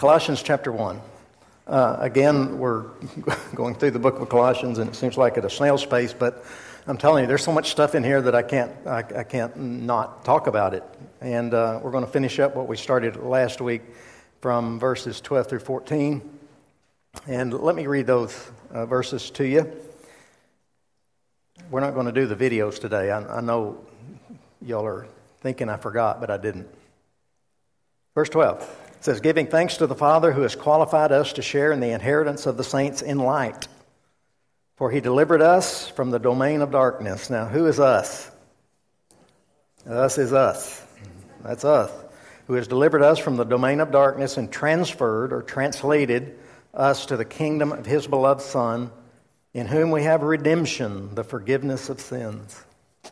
Colossians chapter 1. Again, we're going through the book of Colossians, and it seems like at a snail's pace, but I'm telling you, there's so much stuff in here that I can't not talk about it. And we're going to finish up what we started last week from verses 12 through 14. And let me read those verses to you. We're not going to do the videos today. I know y'all are thinking I forgot, but I didn't. Verse 12. It says, giving thanks to the Father who has qualified us to share in the inheritance of the saints in light. For he delivered us from the domain of darkness. Now, who is us? Us is us. That's us. Who has delivered us from the domain of darkness and transferred or translated us to the kingdom of his beloved Son, in whom we have redemption, the forgiveness of sins.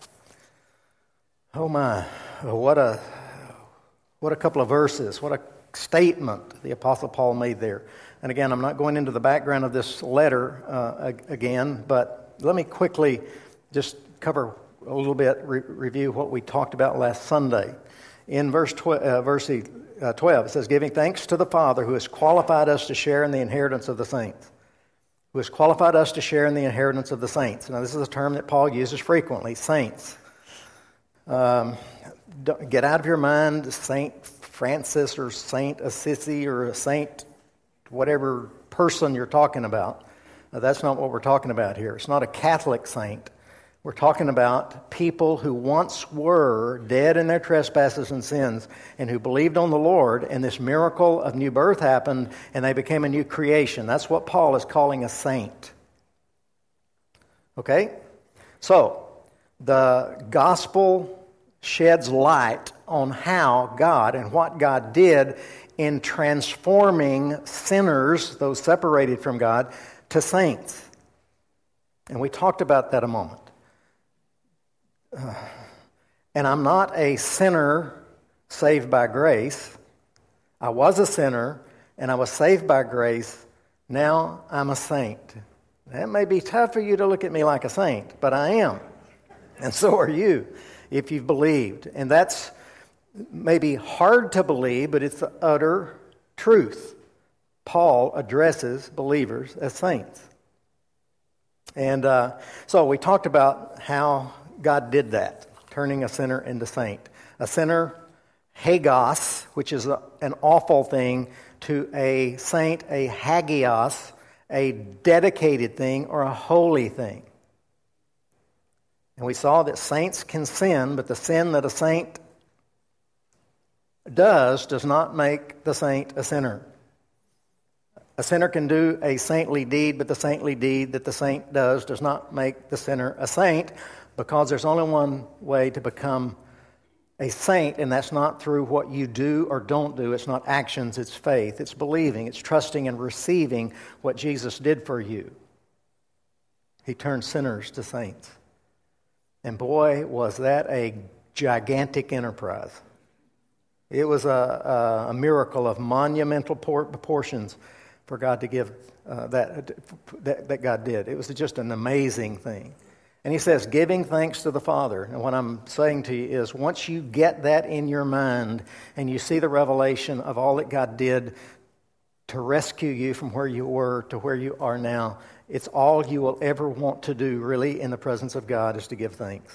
Oh my, what a couple of verses, what a statement the Apostle Paul made there. And again, I'm not going into the background of this letter again, but let me quickly just cover a little bit, review what we talked about last Sunday. In verse 12, it says, giving thanks to the Father who has qualified us to share in the inheritance of the saints. Who has qualified us to share in the inheritance of the saints. Now, this is a term that Paul uses frequently, saints. Get out of your mind Saint Francis or Saint Assisi or a saint, whatever person you're talking about. That's not what we're talking about here. It's not a Catholic saint. We're talking about people who once were dead in their trespasses and sins and who believed on the Lord, and this miracle of new birth happened and they became a new creation. That's what Paul is calling a saint. Okay? So, the gospel sheds light on how God and what God did in transforming sinners, those separated from God, to saints. And we talked about that a moment. And I'm not a sinner saved by grace. I was a sinner and I was saved by grace. Now I'm a saint. That may be tough for you to look at me like a saint, but I am. And so are you, if you've believed. And that's maybe hard to believe, but it's the utter truth. Paul addresses believers as saints. And so we talked about how God did that, turning a sinner into saint. A sinner, hagios, which is an awful thing, to a saint, a hagios, a dedicated thing or a holy thing. And we saw that saints can sin, but the sin that a saint does not make the saint a sinner. A sinner can do a saintly deed, but the saintly deed that the saint does not make the sinner a saint, because there's only one way to become a saint, and that's not through what you do or don't do. It's not actions, it's faith. It's believing, it's trusting and receiving what Jesus did for you. He turned sinners to saints. And boy, was that a gigantic enterprise. It was a miracle of monumental proportions for God to give that God did. It was just an amazing thing. And he says, giving thanks to the Father. And what I'm saying to you is, once you get that in your mind and you see the revelation of all that God did to rescue you from where you were to where you are now, it's all you will ever want to do, really, in the presence of God, is to give thanks.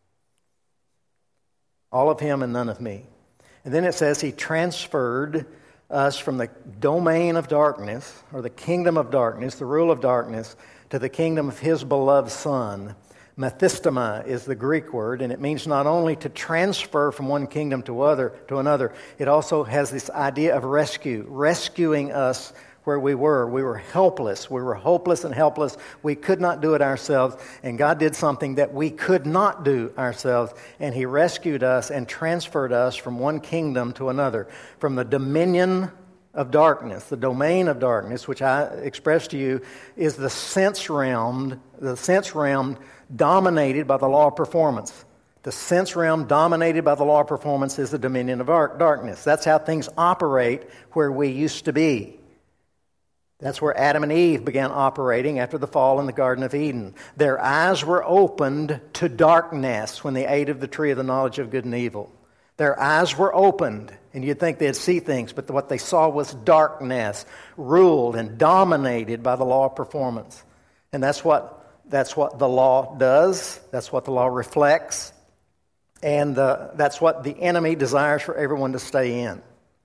All of him and none of me. And then it says he transferred us from the domain of darkness, or the kingdom of darkness, the rule of darkness, to the kingdom of his beloved Son. Methistema is the Greek word, and it means not only to transfer from one kingdom to another, it also has this idea of rescuing us where we were. We were helpless. We were hopeless and helpless. We could not do it ourselves, and God did something that we could not do ourselves, and he rescued us and transferred us from one kingdom to another, from the dominion of darkness, the domain of darkness, which I expressed to you, is the sense realm dominated by the law of performance. The sense realm dominated by the law of performance is the dominion of darkness. That's how things operate where we used to be. That's where Adam and Eve began operating after the fall in the Garden of Eden. Their eyes were opened to darkness when they ate of the tree of the knowledge of good and evil. Their eyes were opened, and you'd think they'd see things, but what they saw was darkness, ruled and dominated by the law of performance. And that's what the law does. That's what the law reflects. And that's what the enemy desires for everyone to stay in.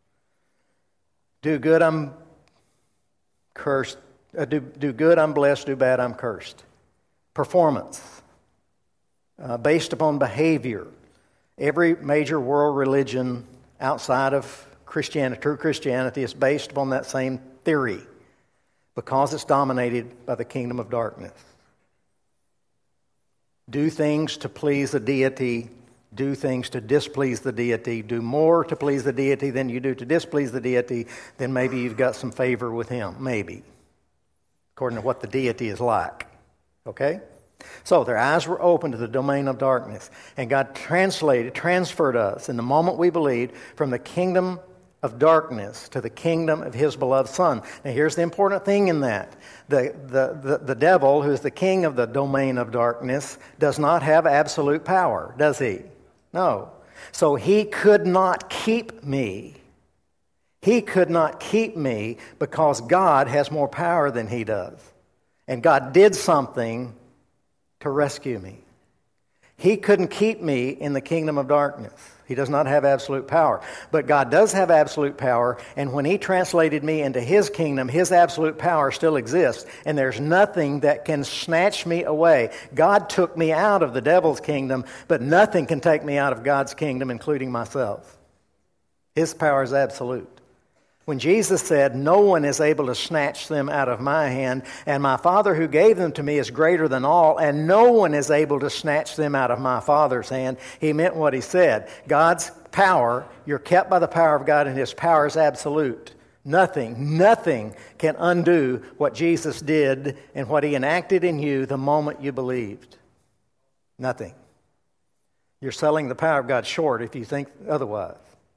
Do good, I'm cursed. Do good, I'm blessed. Do bad, I'm cursed. Performance. Based upon behavior. Every major world religion outside of Christianity, true Christianity, is based upon that same theory because it's dominated by the kingdom of darkness. Do things to please the deity. Do things to displease the deity. Do more to please the deity than you do to displease the deity. Then maybe you've got some favor with him. Maybe. According to what the deity is like. Okay? So their eyes were open to the domain of darkness. And God transferred us in the moment we believed from the kingdom of darkness to the kingdom of his beloved Son. Now here's the important thing in that. The devil, who is the king of the domain of darkness, does not have absolute power, does he? No. So he could not keep me. He could not keep me because God has more power than he does. And God did something to rescue me. He couldn't keep me in the kingdom of darkness. He does not have absolute power. But God does have absolute power, and when he translated me into his kingdom, his absolute power still exists, and there's nothing that can snatch me away. God took me out of the devil's kingdom, but nothing can take me out of God's kingdom, including myself. His power is absolute. When Jesus said, "No one is able to snatch them out of my hand, and my Father who gave them to me is greater than all, and no one is able to snatch them out of my Father's hand," he meant what he said. God's power, you're kept by the power of God, and his power is absolute. Nothing can undo what Jesus did and what he enacted in you the moment you believed. Nothing. You're selling the power of God short if you think otherwise.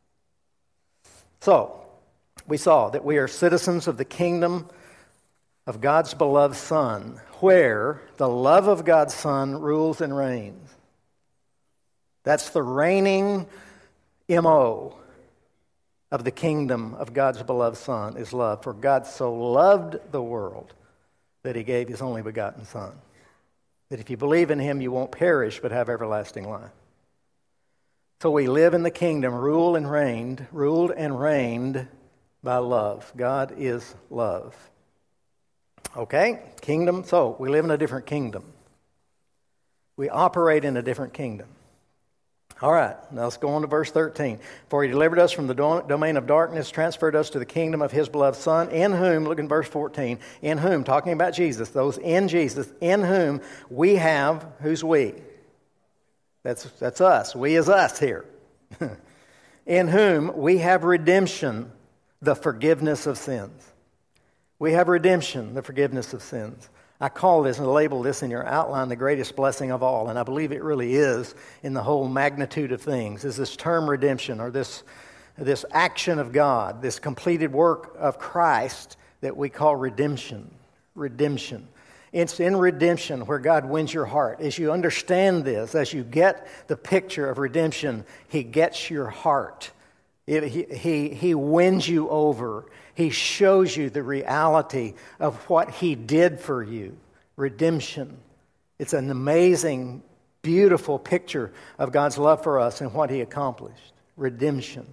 So, we saw that we are citizens of the kingdom of God's beloved Son, where the love of God's Son rules and reigns. That's the reigning MO of the kingdom of God's beloved Son, is love. For God so loved the world that he gave his only begotten Son, that if you believe in him, you won't perish but have everlasting life. So we live in the kingdom, ruled and reigned by love. God is love. Okay? Kingdom. So, we live in a different kingdom. We operate in a different kingdom. All right. Now let's go on to verse 13. For he delivered us from the domain of darkness, transferred us to the kingdom of his beloved Son, in whom, look in verse 14, in whom, talking about Jesus, those in Jesus, in whom we have, who's we? That's us. We is us here. In whom we have redemption, the forgiveness of sins. We have redemption, the forgiveness of sins. I call this and label this in your outline the greatest blessing of all, and I believe it really is in the whole magnitude of things, is this term redemption, or this action of God, this completed work of Christ that we call redemption. Redemption. It's in redemption where God wins your heart. As you understand this, as you get the picture of redemption, he gets your heart. He wins you over. He shows you the reality of what he did for you. Redemption. It's an amazing, beautiful picture of God's love for us and what he accomplished. Redemption.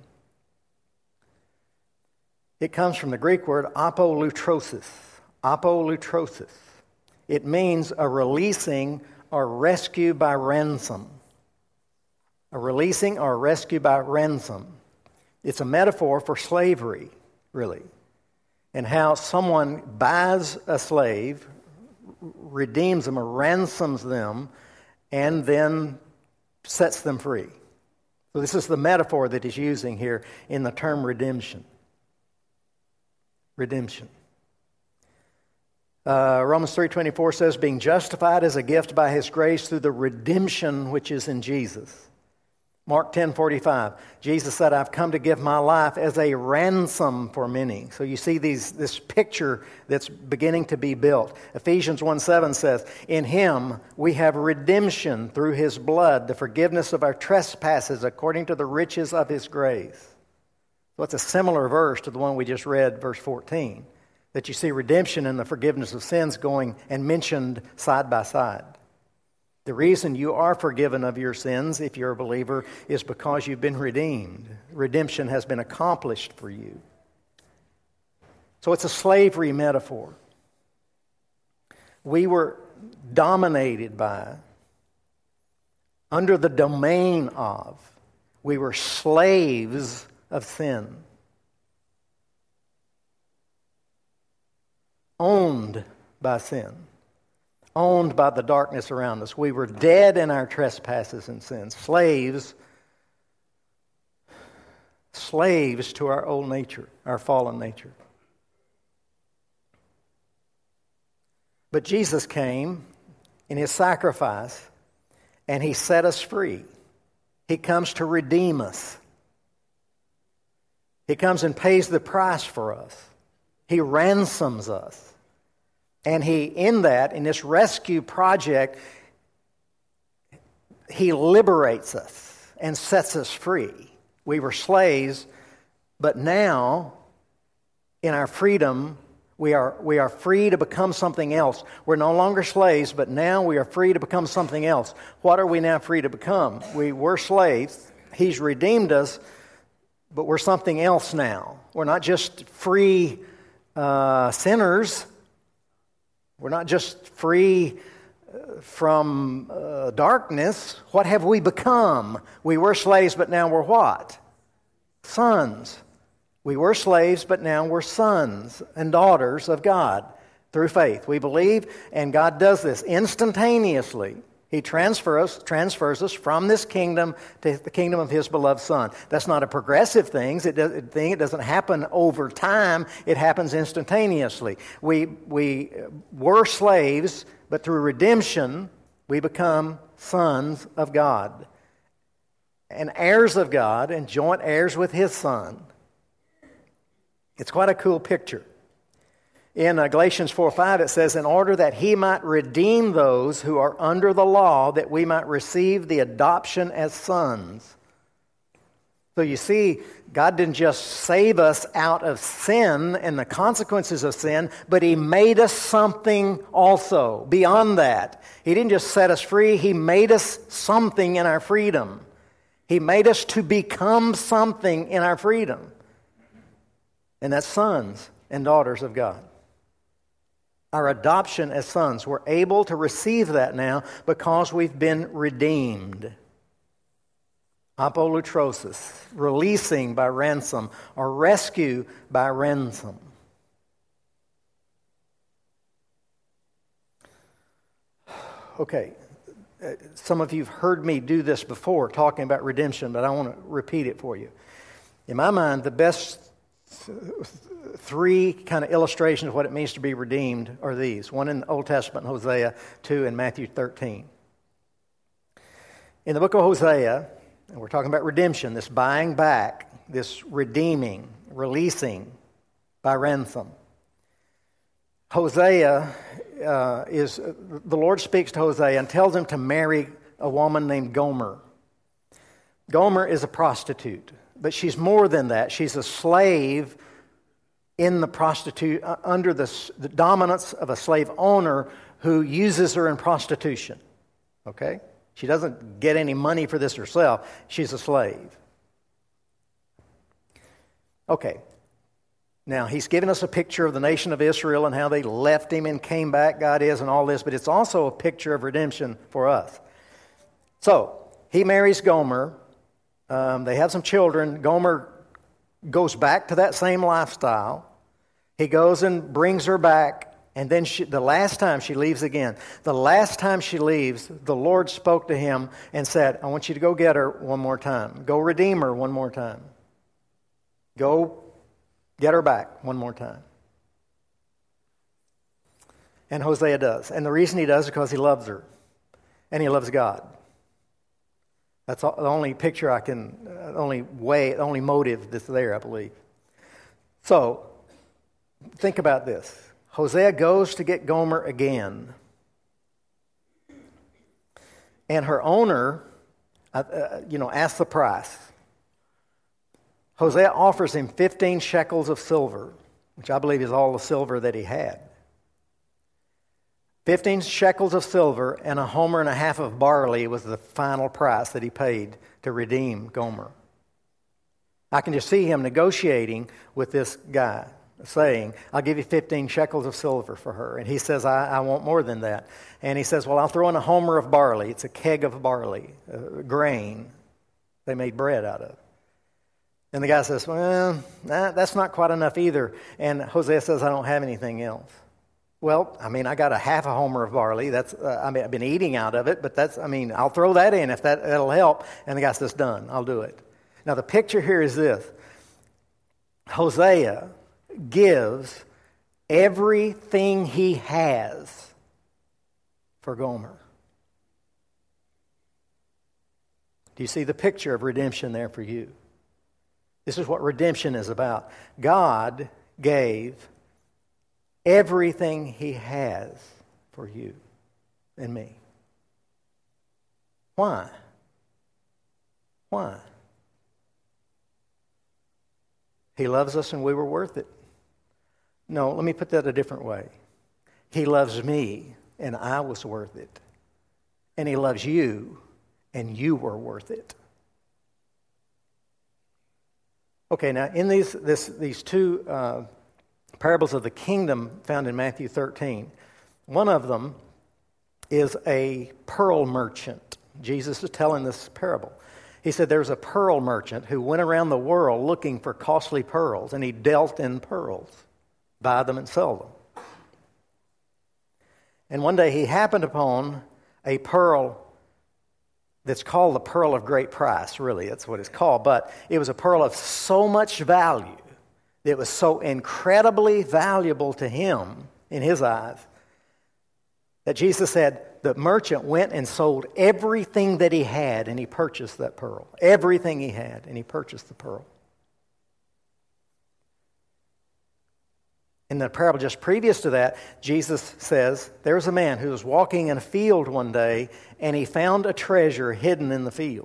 It comes from the Greek word apolutrosis. Apolutrosis. It means a releasing or rescue by ransom. A releasing or rescue by ransom. It's a metaphor for slavery, really, and how someone buys a slave, redeems them or ransoms them, and then sets them free. So this is the metaphor that he's using here in the term redemption. Redemption. Romans 3:24 says, being justified as a gift by his grace through the redemption which is in Jesus. Mark 10:45, Jesus said, I've come to give my life as a ransom for many. So you see this picture that's beginning to be built. Ephesians 1:7 says, in him we have redemption through his blood, the forgiveness of our trespasses according to the riches of his grace. So it's a similar verse to the one we just read, verse 14, that you see redemption and the forgiveness of sins going and mentioned side by side. The reason you are forgiven of your sins, if you're a believer, is because you've been redeemed. Redemption has been accomplished for you. So it's a slavery metaphor. We were dominated by, under the domain of, we were slaves of sin. Owned by sin. Owned by the darkness around us. We were dead in our trespasses and sins. Slaves to our old nature, our fallen nature. But Jesus came in his sacrifice and he set us free. He comes to redeem us. He comes and pays the price for us. He ransoms us. And in this rescue project, he liberates us and sets us free. We were slaves, but now, in our freedom, we are free to become something else. We're no longer slaves, but now we are free to become something else. What are we now free to become? We were slaves. He's redeemed us, but we're something else now. We're not just free sinners. We're not just free from darkness. What have we become? We were slaves, but now we're what? Sons. We were slaves, but now we're sons and daughters of God through faith. We believe, and God does this instantaneously. He transfers us from this kingdom to the kingdom of His beloved Son. That's not a progressive thing. It doesn't happen over time. It happens instantaneously. We were slaves, but through redemption, we become sons of God. And heirs of God and joint heirs with His Son. It's quite a cool picture. In Galatians 4:5 it says, in order that He might redeem those who are under the law, that we might receive the adoption as sons. So you see, God didn't just save us out of sin and the consequences of sin, but He made us something also beyond that. He didn't just set us free, He made us something in our freedom. He made us to become something in our freedom. And that's sons and daughters of God. Our adoption as sons. We're able to receive that now because we've been redeemed. Apolutrosis, releasing by ransom, or rescue by ransom. Okay, some of you have heard me do this before, talking about redemption, but I want to repeat it for you. In my mind, the best three kind of illustrations of what it means to be redeemed are these. One in the Old Testament, Hosea, two in Matthew 13. In the book of Hosea, and we're talking about redemption, this buying back, this redeeming, releasing by ransom. Hosea the Lord speaks to Hosea and tells him to marry a woman named Gomer. Gomer is a prostitute, but she's more than that. She's a slave in the prostitute under the dominance of a slave owner who uses her in prostitution. Okay? She doesn't get any money for this herself. She's a slave. Okay. Now, he's given us a picture of the nation of Israel and how they left him and came back, God is, and all this, but it's also a picture of redemption for us. So, he marries Gomer. They have some children. Gomer goes back to that same lifestyle. He goes and brings her back, and then the last time she leaves again. The last time she leaves, the Lord spoke to him and said, I want you to go get her one more time. Go redeem her one more time. Go get her back one more time. And Hosea does. And the reason he does is because he loves her. And he loves God. That's the only picture I can, only motive that's there, I believe. So, think about this. Hosea goes to get Gomer again. And her owner, asks the price. Hosea offers him 15 shekels of silver, which I believe is all the silver that he had. 15 shekels of silver and a homer and a half of barley was the final price that he paid to redeem Gomer. I can just see him negotiating with this guy, saying, I'll give you 15 shekels of silver for her. And he says, I want more than that. And he says, well, I'll throw in a homer of barley. It's a keg of barley, grain they made bread out of. And the guy says, well, that's not quite enough either. And Hosea says, I don't have anything else. Well, I got a half a homer of barley. I've been eating out of it, but I'll throw that in if that'll help. And the guy says, done, I'll do it. Now, the picture here is this. Hosea gives everything he has for Gomer. Do you see the picture of redemption there for you? This is what redemption is about. God gave everything he has for you and me. Why? Why? He loves us and we were worth it. No, let me put that a different way. He loves me and I was worth it. And he loves you and you were worth it. Okay, now in these two parables of the kingdom found in Matthew 13, one of them is a pearl merchant. Jesus is telling this parable. He said there's a pearl merchant who went around the world looking for costly pearls, and he dealt in pearls, buy them and sell them. And one day he happened upon a pearl that's called the pearl of great price, really, that's what it's called, but it was a pearl of so much value, it was so incredibly valuable to him, in his eyes, that Jesus said the merchant went and sold everything that he had and he purchased that pearl. Everything he had and he purchased the pearl. In the parable just previous to that, Jesus says, there was a man who was walking in a field one day and he found a treasure hidden in the field.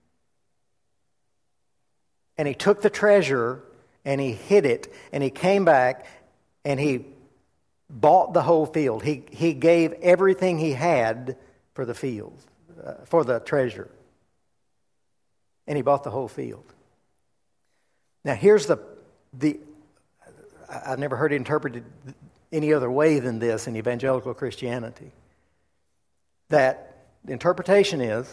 And he took the treasure and he hid it and he came back and he bought the whole field. He gave everything he had for the field, for the treasure. And he bought the whole field. Now here's I've never heard it interpreted any other way than this in evangelical Christianity. That the interpretation is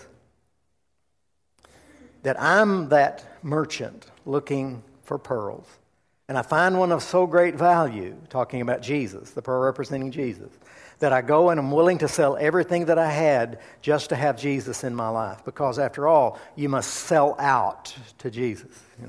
that I'm that merchant looking for pearls. And I find one of so great value, talking about Jesus, the pearl representing Jesus, that I go and I'm willing to sell everything that I had just to have Jesus in my life. Because after all, you must sell out to Jesus,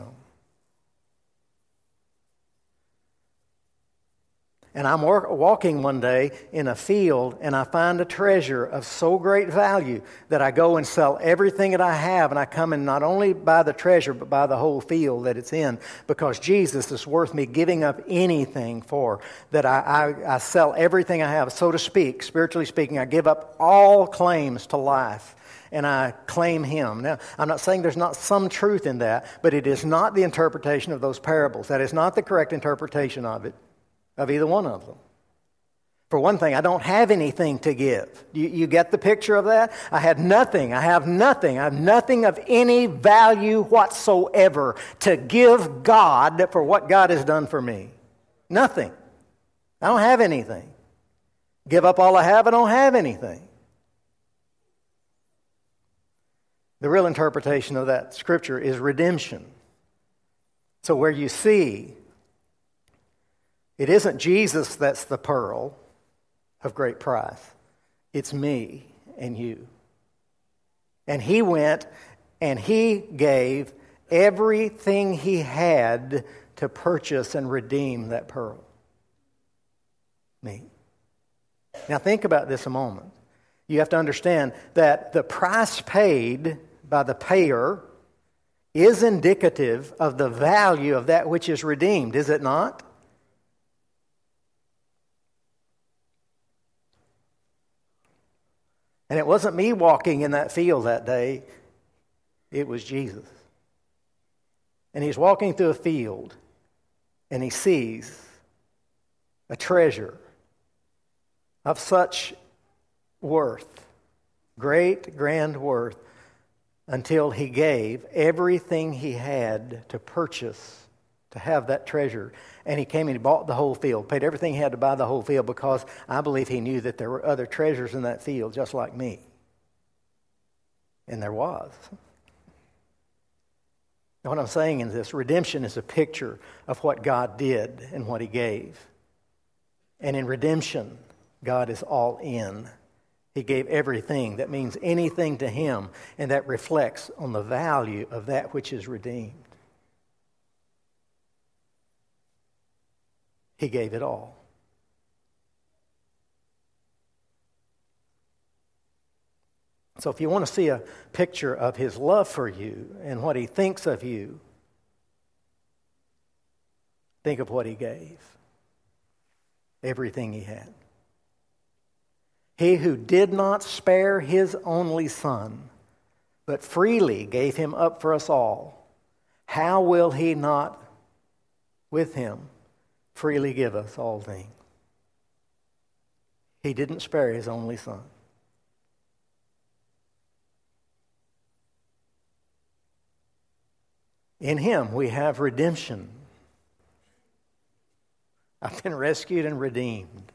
And I'm walking one day in a field and I find a treasure of so great value that I go and sell everything that I have, and I come and not only buy the treasure but buy the whole field that it's in, because Jesus is worth me giving up anything for. That I sell everything I have, so to speak, spiritually speaking. I give up all claims to life and I claim Him. Now, I'm not saying there's not some truth in that, but it is not the interpretation of those parables. That is not the correct interpretation of it. Of either one of them. For one thing, I don't have anything to give. You get the picture of that? I have nothing. I have nothing of any value whatsoever to give God for what God has done for me. Nothing. I don't have anything. Give up all I have, I don't have anything. The real interpretation of that scripture is redemption. So where you see it isn't Jesus that's the pearl of great price. It's me and you. And He went and He gave everything He had to purchase and redeem that pearl. Me. Now think about this a moment. You have to understand that the price paid, by the payer is indicative of the value of that which is redeemed, is it not? And it wasn't me walking in that field that day. It was Jesus. And he's walking through a field, and he sees a treasure of such worth, great, grand worth, until he gave everything he had to purchase, to have that treasure. And he came and he bought the whole field, paid everything he had to buy the whole field, because I believe he knew that there were other treasures in that field just like me. And there was. And what I'm saying is this: redemption is a picture of what God did and what he gave. And in redemption, God is all in. He gave everything that means anything to him, and that reflects on the value of that which is redeemed. He gave it all. So if you want to see a picture of his love for you and what he thinks of you, think of what he gave. Everything he had. He who did not spare his only Son, but freely gave him up for us all, how will he not with him freely give us all things? He didn't spare his only Son. In him we have redemption. I've been rescued and redeemed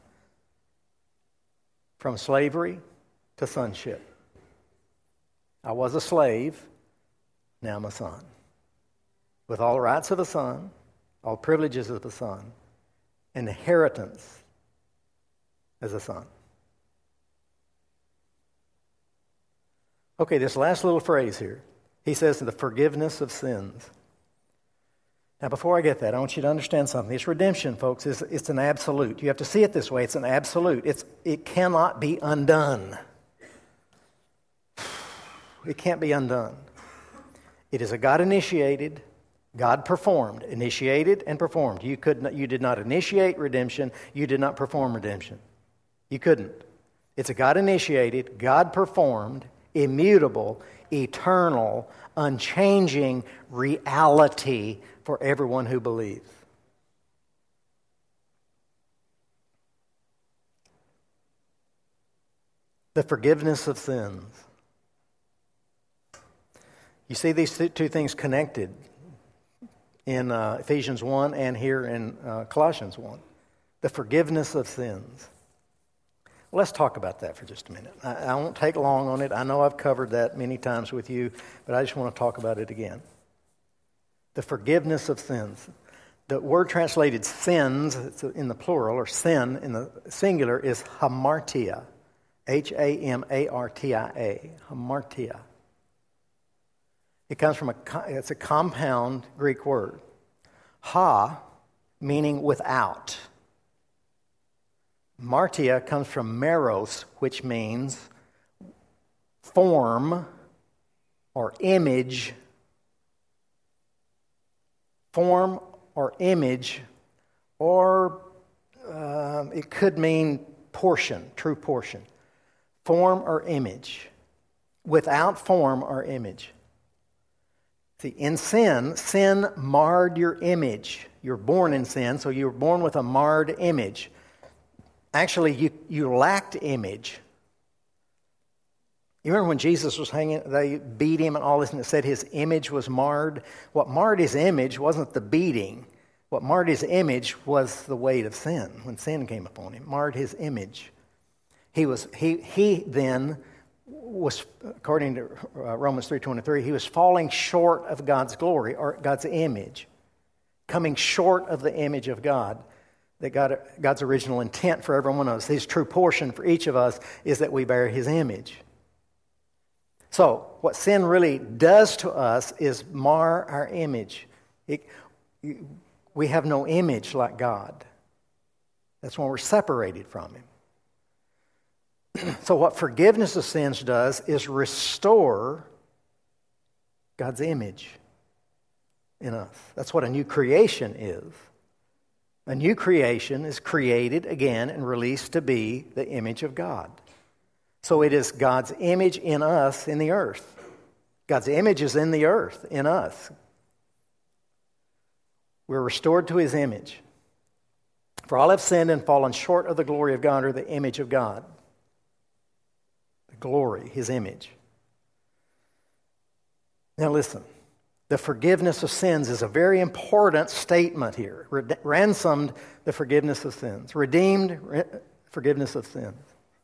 from slavery to sonship. I was a slave, now I'm a son. With all the rights of a son, all privileges of a son, and inheritance as a son. Okay, this last little phrase here. He says, the forgiveness of sins. Now, before I get that, I want you to understand something. This redemption, folks, it's an absolute. You have to see it this way. It's an absolute. It cannot be undone. It can't be undone. It is a God-initiated, God-performed, initiated and performed. You did not initiate redemption. You did not perform redemption. You couldn't. It's a God-initiated, God-performed, immutable, eternal, unchanging reality for everyone who believes. The forgiveness of sins. You see these two things connected in Ephesians 1 and here in Colossians 1. The forgiveness of sins. Let's talk about that for just a minute. I won't take long on it. I know I've covered that many times with you, but I just want to talk about it again. The forgiveness of sins. The word translated sins in the plural, or sin in the singular, is hamartia. Hamartia. Hamartia. It comes from it's a compound Greek word. Ha, meaning without. Martia comes from meros, which means form or image. Form or image, or it could mean portion, true portion. Form or image. Without form or image. See, in sin marred your image. You're born in sin, so you were born with a marred image. Actually, you lacked image. You remember when Jesus was hanging, they beat him and all this, and it said his image was marred? What marred his image wasn't the beating. What marred his image was the weight of sin. When sin came upon him, marred his image. He then was, according to Romans 3:23, he was falling short of God's glory, or God's image. Coming short of the image of God. That God's original intent for every one of us, his true portion for each of us, is that we bear his image. So, what sin really does to us is mar our image. We have no image like God. That's when we're separated from him. So what forgiveness of sins does is restore God's image in us. That's what a new creation is. A new creation is created again and released to be the image of God. So it is God's image in us in the earth. God's image is in the earth, in us. We're restored to His image. For all have sinned and fallen short of the glory of God, or the image of God. The glory, His image. Now listen, the forgiveness of sins is a very important statement here. Ransomed, the forgiveness of sins. Redeemed, forgiveness of sins.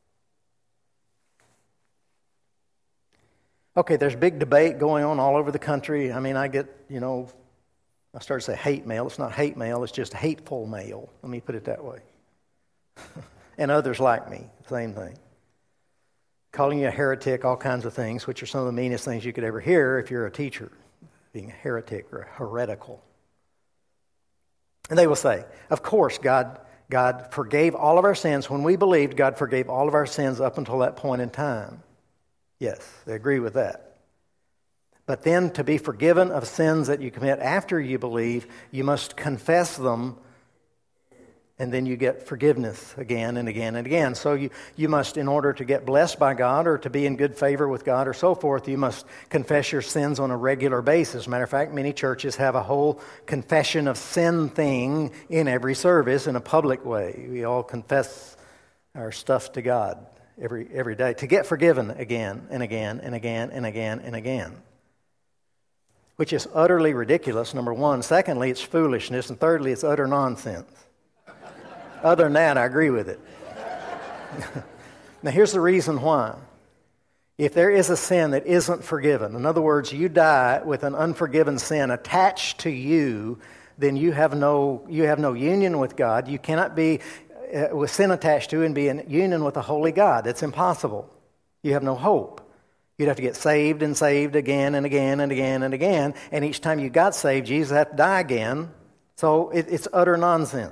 Okay, there's big debate going on all over the country. I mean, I get, I start to say hate mail. It's not hate mail, it's just hateful mail. Let me put it that way. And others like me, same thing. Calling you a heretic, all kinds of things, which are some of the meanest things you could ever hear if you're a teacher, being a heretic or heretical. And they will say, of course, God forgave all of our sins. When we believed, God forgave all of our sins up until that point in time. Yes, they agree with that. But then to be forgiven of sins that you commit after you believe, you must confess them, and then you get forgiveness again and again and again. So you must, in order to get blessed by God or to be in good favor with God or so forth, you must confess your sins on a regular basis. As a matter of fact, many churches have a whole confession of sin thing in every service in a public way. We all confess our stuff to God every day to get forgiven again and again and again and again and again. Which is utterly ridiculous, number one. Secondly, it's foolishness. And thirdly, it's utter nonsense. Other than that, I agree with it. Now, here's the reason why. If there is a sin that isn't forgiven, in other words, you die with an unforgiven sin attached to you, then you have no union with God. You cannot be with sin attached to and be in union with a holy God. That's impossible. You have no hope. You'd have to get saved and saved again and again and again and again. And each time you got saved, Jesus had to die again. So it's utter nonsense.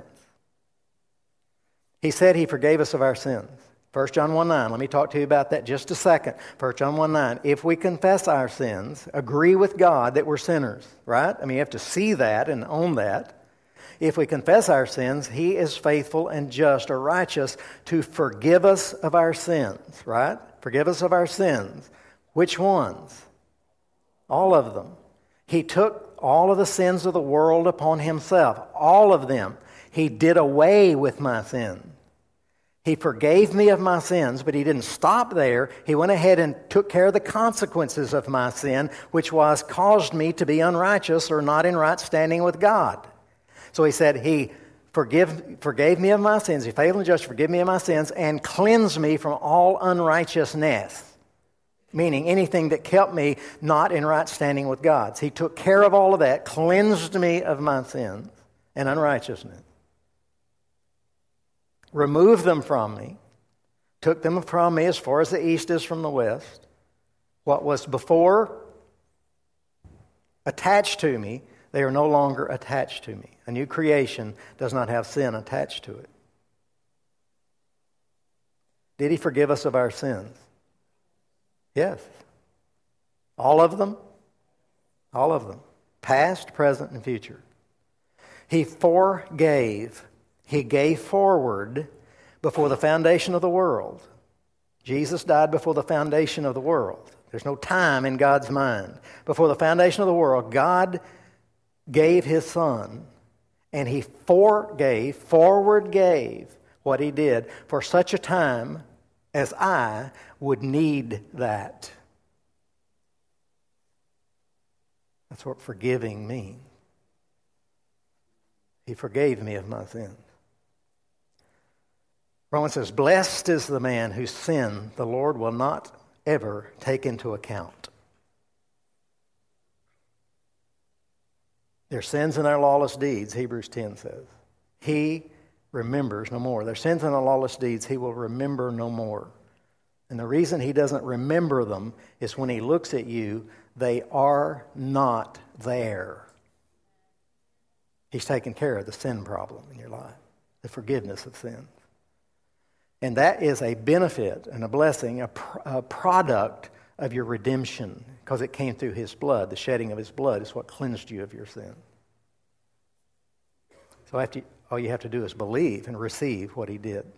He said He forgave us of our sins. 1 John 1:9. Let me talk to you about that just a second. 1 John 1:9. If we confess our sins, agree with God that we're sinners, right? I mean, you have to see that and own that. If we confess our sins, He is faithful and just or righteous to forgive us of our sins, right? Forgive us of our sins. Which ones? All of them. He took all of the sins of the world upon Himself. All of them. He did away with my sins. He forgave me of my sins, but He didn't stop there. He went ahead and took care of the consequences of my sin, which caused me to be unrighteous or not in right standing with God. So He said, He forgave me of my sins. He faithful and just to forgive me of my sins and cleanse me from all unrighteousness. Meaning anything that kept me not in right standing with God. So He took care of all of that, cleansed me of my sins and unrighteousness. Removed them from me, took them from me as far as the east is from the west. What was before attached to me, they are no longer attached to me. A new creation does not have sin attached to it. Did He forgive us of our sins? Yes. All of them? All of them. Past, present, and future. He forgave. He gave forward before the foundation of the world. Jesus died before the foundation of the world. There's no time in God's mind. Before the foundation of the world, God gave His Son, and He forward gave what He did for such a time as I would need that. That's what forgiving means. He forgave me of my sins. Romans says, blessed is the man whose sin the Lord will not ever take into account. Their sins and their lawless deeds, Hebrews 10 says. He remembers no more. Their sins and their lawless deeds, He will remember no more. And the reason He doesn't remember them is when He looks at you, they are not there. He's taken care of the sin problem in your life, the forgiveness of sins. And that is a benefit and a blessing, a product of your redemption, because it came through his blood. The shedding of his blood is what cleansed you of your sin. So all you have to do is believe and receive what he did.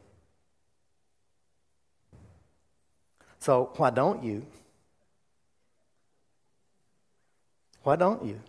So why don't you? Why don't you?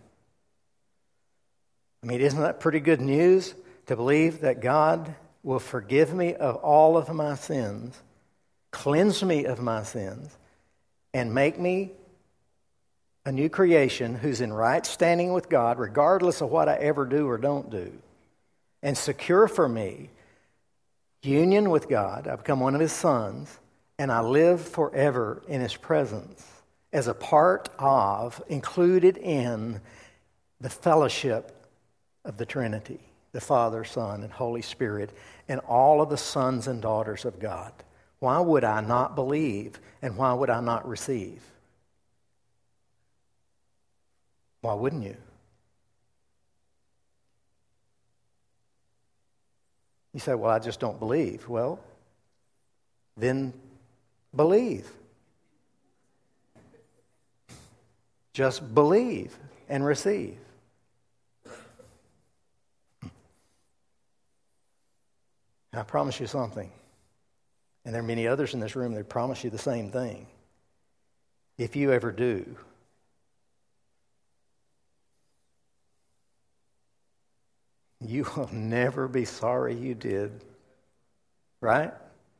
I mean, isn't that pretty good news to believe that God will forgive me of all of my sins, cleanse me of my sins, and make me a new creation who's in right standing with God, regardless of what I ever do or don't do, and secure for me union with God. I become one of his sons, and I live forever in his presence as a part of, included in, the fellowship of the Trinity, the Father, Son, and Holy Spirit, and all of the sons and daughters of God. Why would I not believe, and why would I not receive? Why wouldn't you? You say, well, I just don't believe. Well, then believe. Just believe and receive. I promise you something. And there are many others in this room that promise you the same thing. If you ever do, you will never be sorry you did. Right?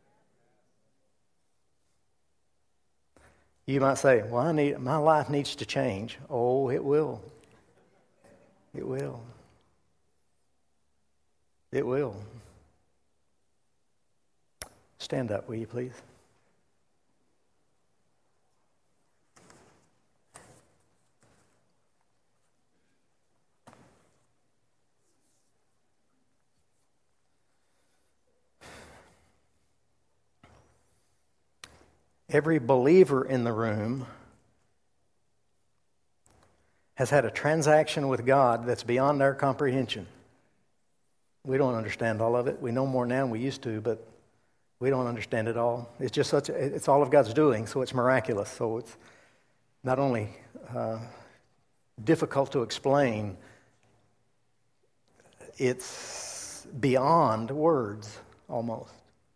You might say, well, my life needs to change. Oh, it will. It will. It will. Stand up, will you please? Every believer in the room has had a transaction with God that's beyond our comprehension. We don't understand all of it. We know more now than we used to, but we don't understand it all. It's just it's all of God's doing, so it's miraculous. So it's not only difficult to explain, it's beyond words almost.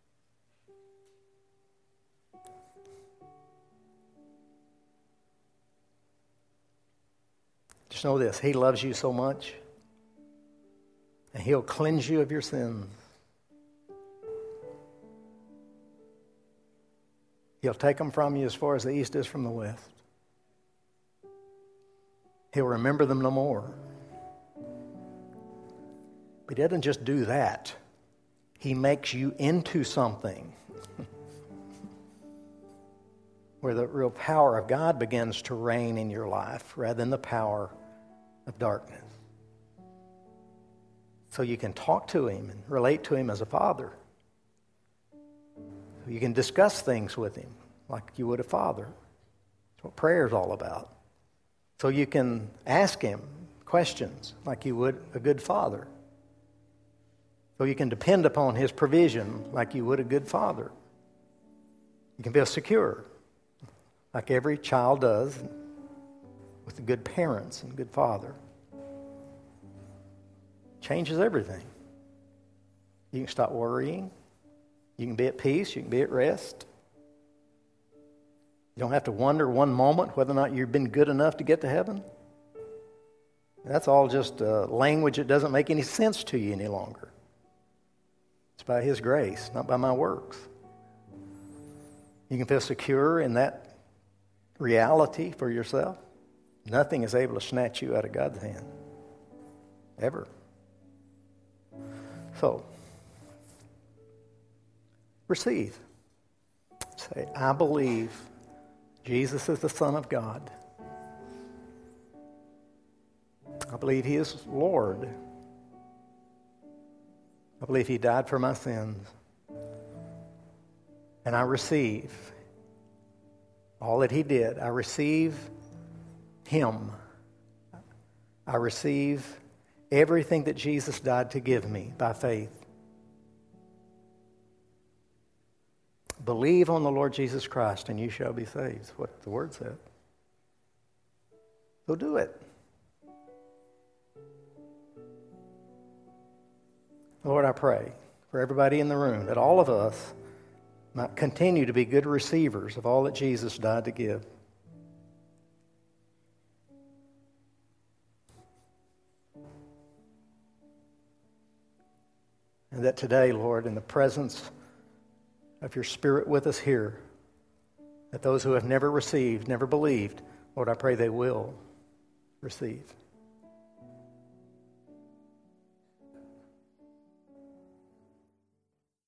Just know this, he loves you so much, and he'll cleanse you of your sins. He'll take them from you as far as the east is from the west. He'll remember them no more. But he doesn't just do that. He makes you into something where the real power of God begins to reign in your life rather than the power of darkness. So you can talk to him and relate to him as a father. You can discuss things with him like you would a father. That's what prayer is all about. So you can ask him questions like you would a good father. So you can depend upon his provision like you would a good father. You can feel secure like every child does with the good parents and good father. Changes everything. You can stop worrying. You can be at peace. You can be at rest. You don't have to wonder one moment whether or not you've been good enough to get to heaven. That's all just language that doesn't make any sense to you any longer. It's by his grace, not by my works. You can feel secure in that reality for yourself. Nothing is able to snatch you out of God's hand. Ever. So, receive. Say, I believe Jesus is the Son of God. I believe he is Lord. I believe he died for my sins. And I receive all that he did. I receive him. I receive everything that Jesus died to give me by faith. Believe on the Lord Jesus Christ and you shall be saved. That's what the Word said. So do it. Lord, I pray for everybody in the room that all of us might continue to be good receivers of all that Jesus died to give. And that today, Lord, in the presence of your Spirit with us here, that those who have never received, never believed, Lord, I pray they will receive.